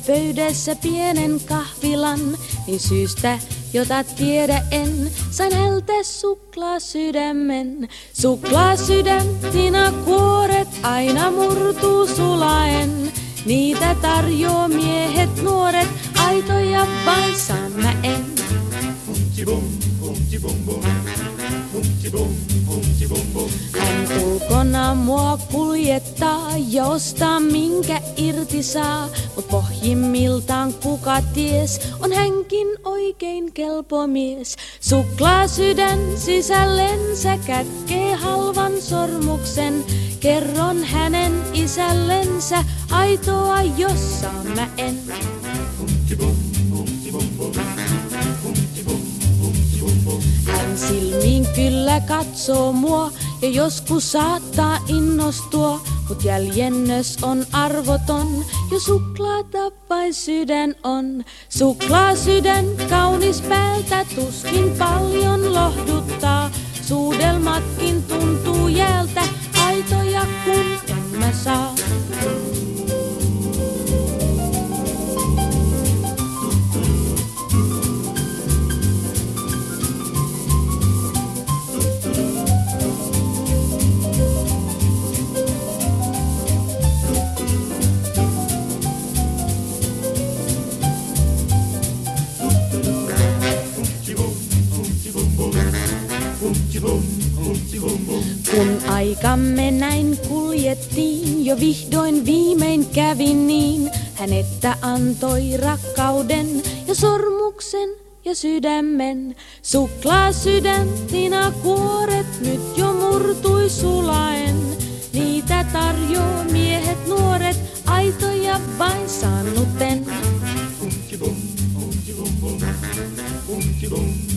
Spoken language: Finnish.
pöydässä pienen kahvilan, niin syystä, jota tiedä en, sain häneltä suklaasydämen. Suklaasydän, Tina kuoret aina murtuu sulaen. Niitä tarjoaa miehet nuoret, aitoja vain saan mä en. Hän ulkona mua kuljettaa ja ostaa minkä irti saa. Mut pohjimmiltaan kuka ties, on hänkin oikein kelpo mies. Suklaasydän sisällensä kätkee halvan sormuksen. Kerron hänen isällensä aitoa, jos saan mä en. Hän silmiin kyllä katsoo mua ja joskus saattaa innostua, mut jäljennös on arvoton, jo suklaata vain sydän on. Suklaasydän kaunis päältä tuskin paljon lohduttaa, suudelmatkin tuntuu jäältä, aitoja kun en mä saa. Kun aikamme näin kuljettiin, jo vihdoin viimein kävi niin, hän että antoi rakkauden ja sormuksen ja sydämen. Suklaasydän, Tina kuoret nyt jo murtui sulaen. Niitä tarjoaa miehet nuoret, aitoja vain saanuten.